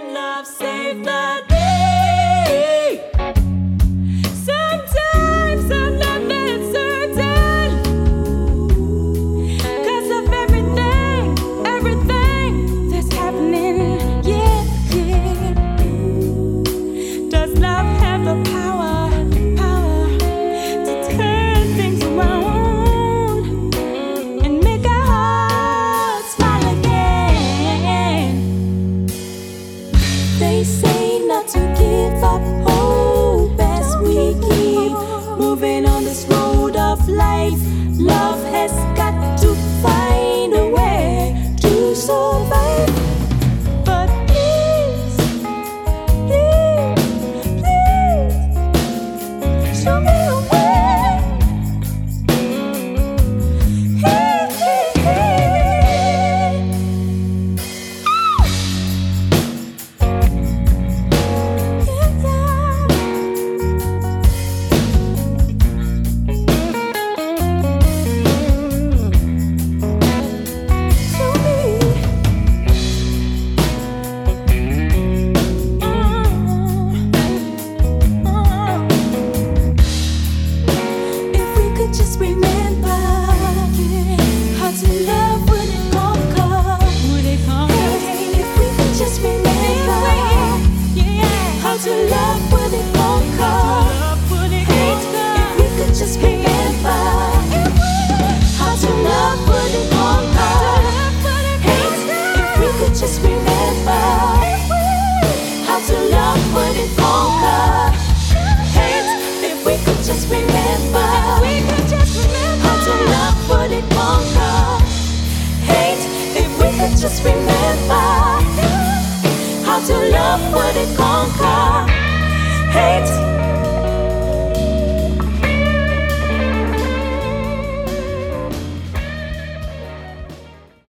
love save the day. Sometimes I'm not that certain, 'cause of everything that's happening. Yeah, yeah. Does love have the power to turn things around and make our hearts smile again? They say not to give up hope as we keep moving on this road of life. Love has got to find a way to survive. But please, show me a way. Hey, hey, hey. Just remember how to love when it conquer. Hey, if we could just remember how to love when it conquer. Hey, if we could just remember how to love when it conquer. Hey, if we could just remember how to love when it conquer. Hey, if we could just remember how to love when it conquer. Hate, if we could just remember how to love when it conquer.